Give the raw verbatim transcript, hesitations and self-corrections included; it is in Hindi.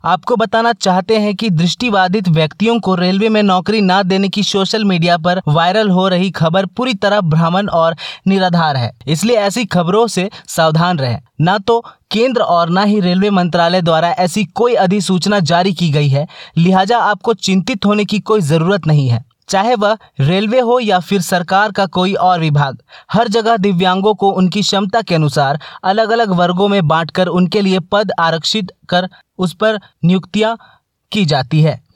आपको बताना चाहते हैं कि दृष्टिबाधित व्यक्तियों को रेलवे में नौकरी न देने की सोशल मीडिया पर वायरल हो रही खबर पूरी तरह भ्रामक और निराधार है। इसलिए ऐसी खबरों से सावधान रहें। न तो केंद्र और न ही रेलवे मंत्रालय द्वारा ऐसी कोई अधिसूचना जारी की गई है, लिहाजा आपको चिंतित होने की कोई जरूरत नहीं है। चाहे वह रेलवे हो या फिर सरकार का कोई और विभाग, हर जगह दिव्यांगों को उनकी क्षमता के अनुसार अलग अलग वर्गों में बांटकर उनके लिए पद आरक्षित कर उस पर नियुक्तियां की जाती है।